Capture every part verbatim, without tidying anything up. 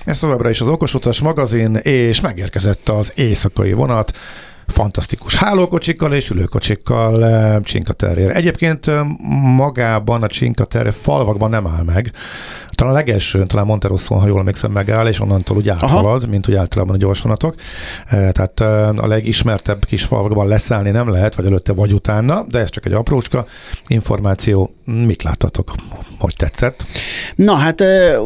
Ez továbbra is az Okosutas magazin, és megérkezett az éjszakai vonat, fantasztikus hálókocsikkal és ülőkocsikkal Cinque Terre. Egyébként magában a Cinque Terre falvakban nem áll meg. Talán a legelsőn, talán Monterosszon, ha jól emlékszem, megáll, és onnantól úgy áthalad, mint úgy általában a gyorsvonatok. Tehát a legismertebb kis falvakban leszállni nem lehet, vagy előtte, vagy utána, de ez csak egy aprócska információ. Mit láttatok? Hogy tetszett? Na hát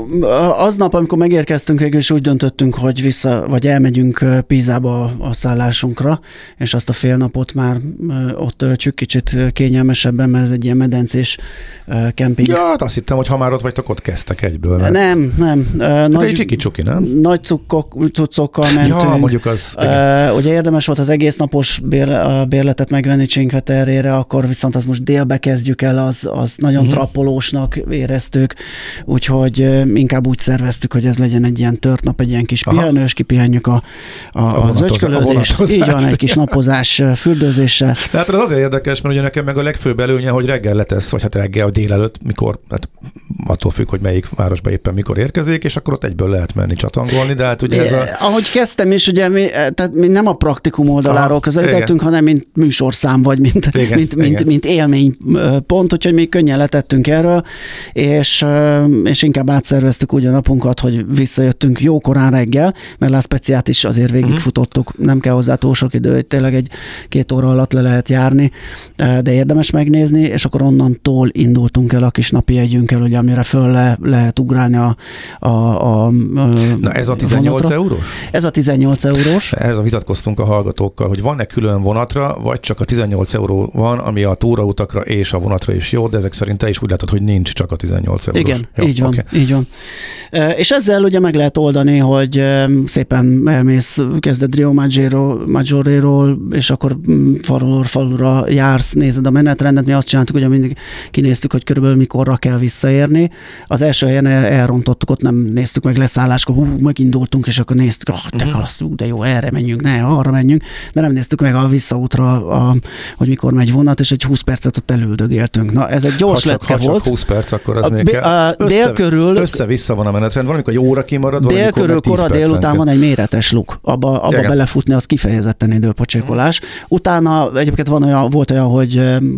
aznap, amikor megérkeztünk, végül is úgy döntöttünk, hogy vissza, vagy elmegyünk Pízába a szállásunkra, és azt a fél napot már ott töltjük, kicsit kényelmesebben, mert ez egy ilyen medencés kemping. Ja, hát azt hittem, hogy ha már ott vagytok, ott kezdtek egyből. Mert... Nem, nem. De nagy, egy csiki-csuki, nem? Nagy cukkok, cuccokkal mentünk. Ja, mondjuk az... Uh, ugye érdemes volt az egész napos bér, bérletet megvenni Cinque Terre-re, akkor viszont az most délbe kezdjük el, az, az nagyon uh-huh. trappolósnak éreztük, úgyhogy uh, inkább úgy szerveztük, hogy ez legyen egy ilyen tört nap, egy ilyen kis Aha. pihenős, kipihenjük a, a, a, a zöldskölődést. Így van, egy kis napozás, fürdőzéssel. De hát az azért érdekes, mert ugye nekem meg a legfőbb előnye, hogy reggel letesz, vagy hát reggel, délelőtt, mikor, hát attól függ, hogy melyik városba éppen mikor érkezik, és akkor ott egyből lehet menni csatangolni, de hát ugye ez a... Ahogy kezdtem is, ugye mi, tehát mi nem a praktikum oldaláról közelítettünk, hanem mint műsorszám, vagy mint, igen, mint, igen. mint, mint élménypont, úgyhogy mi könnyen letettünk erről, és, és inkább átszerveztük úgy a napunkat, hogy visszajöttünk jókorán reggel, mert Lászpeciát is azért végigfutottuk, uh-huh. nem kell hozzá túl sok idő, hogy tényleg egy két óra alatt le lehet járni, de érdemes megnézni, és akkor onnantól indultunk el a kis napi jegyünkkel, ugye, amire föl le, lehet ugrálni a, a, a Na ez a tizennyolc vonatra. Eurós? Ez a tizennyolc eurós. Ezzel vitatkoztunk a hallgatókkal, hogy van-e külön vonatra, vagy csak a tizennyolc euró van, ami a túrautakra és a vonatra is jó, de ezek szerint te is úgy látod, hogy nincs csak a tizennyolc eurós. Igen, jó, így van, okay. így van. És ezzel ugye meg lehet oldani, hogy szépen elmész, kezded Rio Maggiore-ról, és akkor falura, falura jársz, nézed a menetrendet, mi azt csináltuk, hogy mindig kinéztük, hogy körülbelül mikorra kell visszaérni. Az első helyen elrontottuk, ott nem néztük meg leszálláskor, hú, megindultunk, és akkor néztük, ah, te uh-huh. kalasz, de jó, erre menjünk, ne, arra menjünk, de nem néztük meg a visszaútra, a, hogy mikor megy vonat, és egy húsz percet ott elüldögéltünk. Na, ez egy gyors ha lecke csak, volt. Ha csak húsz perc, akkor az a, még kell. A, össze, dél körül, össze-vissza van a menetrend, valamikor egy óra kimarad, dél körül kora délután van egy méretes luk, abba, abba belefutni, az kifejezetten időpocsékolás. Utána egyébként van olyan, volt olyan, hogy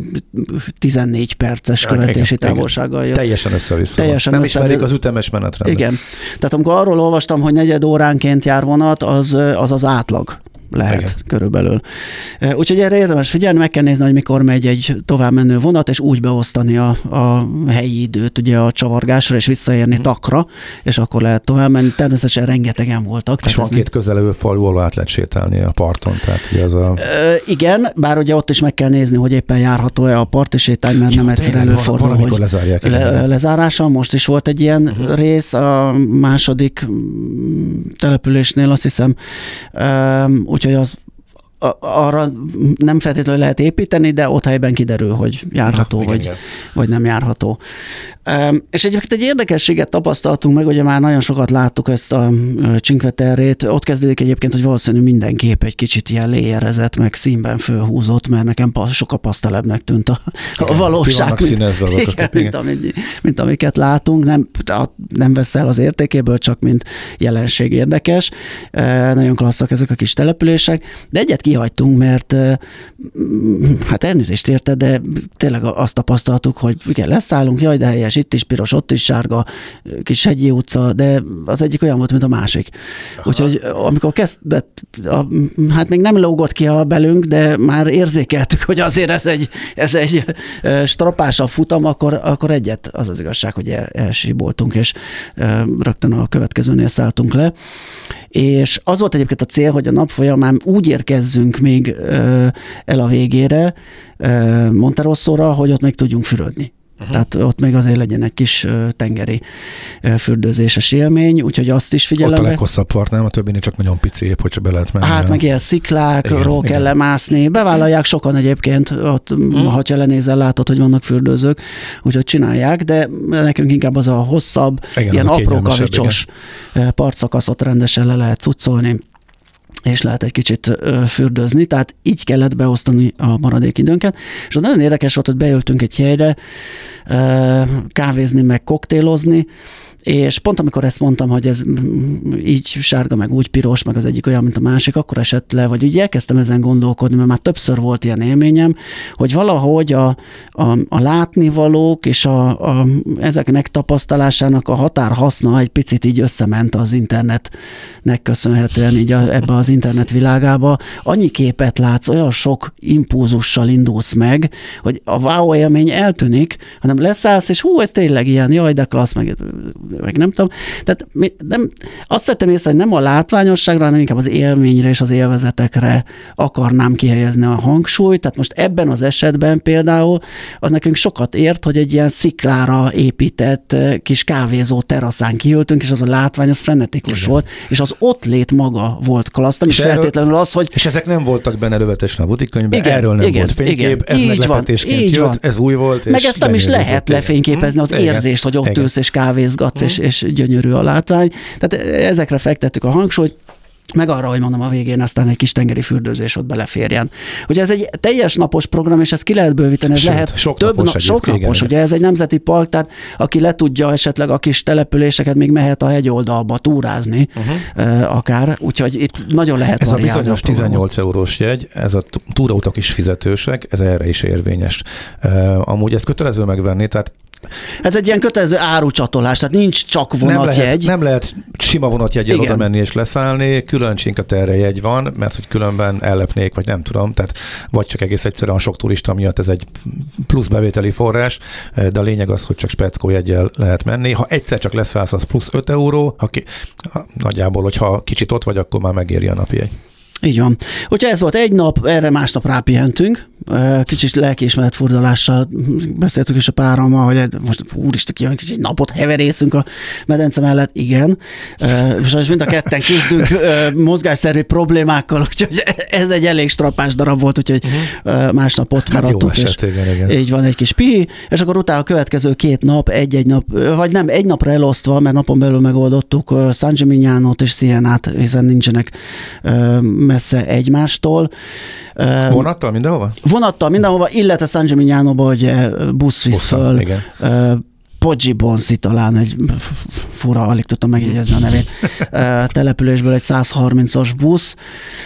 tizennégy perces követési igen, távolsággal jött. Teljesen össze-vissza. Teljesen nem össze... ismerik az ütemes menetrendet. Igen. Tehát amikor arról olvastam, hogy negyed óránként jár vonat, az az, az átlag lehet igen. körülbelül. Úgyhogy erre érdemes figyelni, meg kell nézni, hogy mikor megy egy tovább menő vonat, és úgy beosztani a, a helyi időt ugye a csavargásra, és visszaérni mm. Takra, és akkor lehet tovább menni. Természetesen rengetegen voltak. És van két közelevő falu, ahol át lehet sétálni a parton. Tehát az a... Ö, igen, bár ugye ott is meg kell nézni, hogy éppen járható-e a parti sétány, mert ja, nem egyszer előfordul, van, hogy lezárják, le, lezárása. Most is volt egy ilyen uh-huh. rész a második településnél, azt hiszem. Úgyhogy az arra nem feltétlenül lehet építeni, de ott helyben kiderül, hogy járható, Na, vagy, igen. vagy nem járható. És egyébként egy érdekességet tapasztaltunk meg, ugye már nagyon sokat láttuk ezt a Cinque Terrét. Ott kezdődik egyébként, hogy valószínűleg mindenképp egy kicsit ilyen léjerezett, meg színben fölhúzott, mert nekem sokkal pasztelebbnek tűnt a, a valóság, mint, igen, mint, amit, mint amiket látunk. Nem, nem vesz el az értékéből, csak mint jelenség érdekes. Nagyon klasszak ezek a kis települések, de egyet kihagytunk, mert hát elnézést érte, de tényleg azt tapasztaltuk, hogy igen, leszállunk, jaj, de helyes, itt is piros, ott is sárga, kis hegyi utca, de az egyik olyan volt, mint a másik. Aha. Úgyhogy amikor kezdett, a, hát még nem lógott ki a belünk, de már érzékeltük, hogy azért ez egy, ez egy strapásabb futam, akkor, akkor egyet, az az igazság, hogy el, elsíboltunk, és rögtön a következőnél szálltunk le. És az volt egyébként a cél, hogy a nap folyamán úgy érkezzünk még el a végére Monterossóra, hogy ott még tudjunk fürödni. Uh-huh. Tehát ott még azért legyen egy kis tengeri fürdőzéses élmény, úgyhogy azt is figyelembe. Ott a leghosszabb part, nem? A többinél csak nagyon pici épp, hogy csak be lehet menni. Hát meg ilyen sziklákról kell lemászni. Bevállalják sokan egyébként, ott, uh-huh. ha lenézel, látod, hogy vannak fürdőzők, úgyhogy csinálják, de nekünk inkább az a hosszabb, igen, ilyen apró kavicsos partszakaszot rendesen le lehet cuccolni, és lehet egy kicsit fürdőzni, tehát így kellett beosztani a maradék időnket, és nagyon érdekes volt, hogy beültünk egy helyre kávézni, meg koktélozni, és pont amikor ezt mondtam, hogy ez így sárga, meg úgy piros, meg az egyik olyan, mint a másik, akkor esett le, vagy úgy elkezdtem ezen gondolkodni, mert már többször volt ilyen élményem, hogy valahogy a, a, a látnivalók és a, a, ezek megtapasztalásának a határhaszna egy picit így összement az internetnek köszönhetően, így a, ebbe az internet világába. Annyi képet látsz, olyan sok impulzussal indulsz meg, hogy a wow élmény eltűnik, hanem leszállsz, és hú, ez tényleg ilyen, jaj, de klassz, meg, meg nem tudom. Tehát nem, azt vettem észre, hogy nem a látványosságra, hanem inkább az élményre és az élvezetekre akarnám kihelyezni a hangsúlyt. Tehát most ebben az esetben például az nekünk sokat ért, hogy egy ilyen sziklára épített kis kávézó teraszán kiültünk, és az a látvány, az frenetikus igen. volt, és az ott lét maga volt klassz, nem is feltétlenül az, hogy... És ezek nem voltak benne lövetesen a Vutikönyvben, igen, erről nem igen, volt fénykép, igen, ez így meglepetésként van, így jött, van. ez új volt. Meg ezt nem is lehet lefényképezni, az igen. érzést, hogy ott igen. ülsz és kávézgatsz, és, és gyönyörű a látvány. Tehát ezekre fektettük a hangsúlyt, meg arra, hogy mondom, a végén aztán egy kis tengeri fürdőzés ott beleférjen. Ugye ez egy teljes napos program, és ezt ki lehet bővíteni, ez Sőt, lehet sok több napos, na- sok igen, napos, igen. ugye ez egy nemzeti park, tehát aki le tudja esetleg a kis településeket, még mehet a hegyoldalba túrázni, uh-huh. akár, úgyhogy itt nagyon lehet ez variálni. Ez a bizonyos a tizennyolc eurós jegy, ez a túrautak is fizetősek, ez erre is érvényes. Uh, amúgy ezt kötelező megvenni, tehát ez egy ilyen kötelező árucsatolás, tehát nincs csak vonatjegy. Nem lehet, nem lehet sima vonatjeggyel oda menni és leszállni, külön Cinque jegy van, mert hogy különben ellepnék, vagy nem tudom, tehát vagy csak egész egyszerűen sok turista miatt ez egy plusz bevételi forrás, de a lényeg az, hogy csak speckó jeggyel lehet menni. Ha egyszer csak leszállsz, az plusz öt euró, ha ki, ha, nagyjából, hogyha kicsit ott vagy, akkor már megéri a napjegy. Így van. Hogyha ez volt egy nap, erre másnap rápihentünk, kicsit lelkiismeret furdalással beszéltük is a párommal, hogy most úristen, kijön, kicsit napot heverészünk a medence mellett, igen. És mind a ketten küzdünk mozgásszerű problémákkal, úgyhogy ez egy elég strapás darab volt, úgyhogy uh-huh. másnap ott hát maradtunk. Jó eset, igen, igen. Így van, egy kis pihi, és akkor utána a következő két nap, egy-egy nap, vagy nem, egy napra elosztva, mert napon belül megoldottuk San Gimignánót és Sienát, hiszen nincsenek messze egymástól. Vonattal mindenhova? Vonattal mindenhova, illetve San Gimignánóba, hogy busz visz föl. Poggi Bonsi talán, egy fura, alig tudtam megjegyezni a nevét, településből egy száz harmincas busz,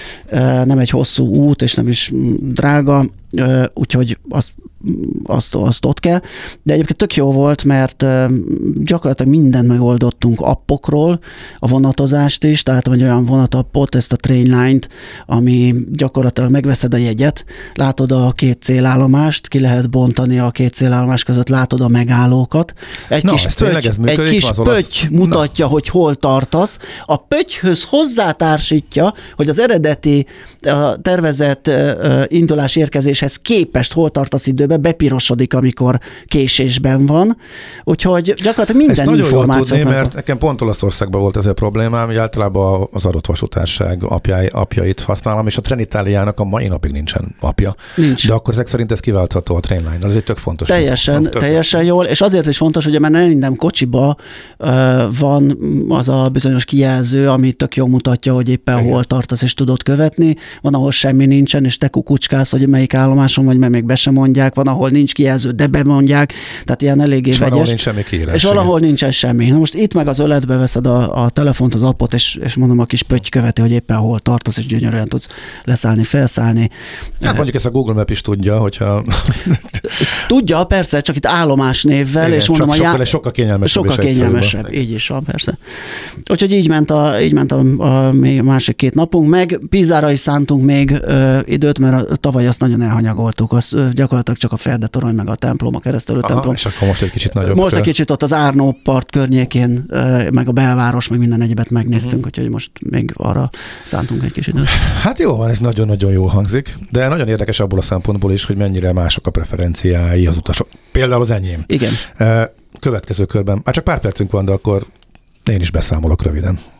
nem egy hosszú út, és nem is drága, úgyhogy azt, azt, azt ott kell. De egyébként tök jó volt, mert gyakorlatilag mindent megoldottunk appokról, a vonatozást is, tehát egy olyan vonatappot, ezt a Trainline-t, ami gyakorlatilag megveszed a jegyet, látod a két célállomást, ki lehet bontani a két célállomás között, látod a megállókat. Egy Na, kis pötty, egy kis pötty mutatja, Na. hogy hol tartasz. A pöttyhöz hozzátársítja, hogy az eredeti a tervezett indulás érkezéshez képest hol tartasz időbe, bepirosodik, amikor késésben van. Úgyhogy gyakorlatilag minden információt. Ezt nagyon jól tudni, mert nekem pont Olaszországban volt ez a problémám, hogy általában az adott vasútárság apjai, apjait használom, és a Trenitaliának a mai napig nincsen apja. Nincs. De akkor ezek szerint ez kiváltható a Trainline. Ez egy tök fontos. Teljesen, tök teljesen jól, és azért is fontos, hogy mert nem minden kocsiba uh, van az a bizonyos kijelző, ami tök jól mutatja, hogy éppen Igen. hol tartasz, és tudod követni. Van, ahol semmi nincsen, és te kukucskálsz, hogy melyik állomáson vagy, mert még be sem mondják. Van, ahol nincs kijelző, de bemondják. Tehát ilyen eléggé és vegyes. Valahol nincs semmi kiírás. És valahol nincsen semmi. Na most itt meg az öletbe veszed a, a telefont, az appot, és, és mondom, a kis pötty követi, hogy éppen hol tartasz, és gyönyörűen tudsz leszállni, felszállni. Hát mondjuk ezt a Google Map is tudja, hogyha... Tudja, persze, csak itt állomás névvel, Igen, és mondom, a sokkal, já... sokkal kényelmesebb. Sokkal kényelmesebb, így is van, persze. Úgyhogy így ment a, így ment a, a, a másik két napunk, meg Pizára is szántunk még ö, időt, mert a, tavaly azt nagyon elhanyagoltuk, az ö, gyakorlatilag csak a Ferdetorony, meg a templom, a keresztelő Aha, templom. És akkor most egy kicsit nagyobb. Most egy kicsit ott az Árnó part környékén, ö, meg a belváros, meg minden egyebet megnéztünk, uh-huh. úgyhogy most még arra szántunk egy kis időt. Hát jó van, ez nagyon-nagyon jól hangzik, de nagyon érdekes abból a szempontból is, hogy mennyire mások a preferenciái az utasok. Például az enyém. Igen. Következő körben, már csak pár percünk van, de akkor én is beszámolok röviden.